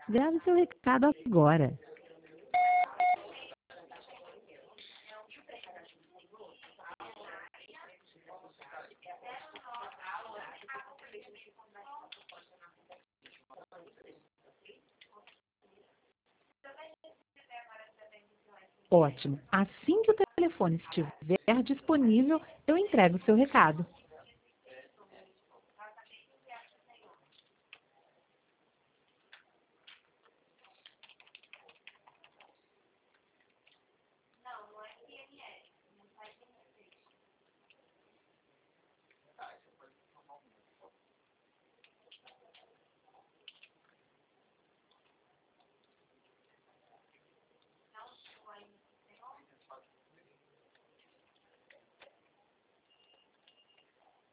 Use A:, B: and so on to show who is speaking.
A: Grave seu recado agora. Ótimo. Assim que o telefone estiver disponível, eu entrego o seu recado.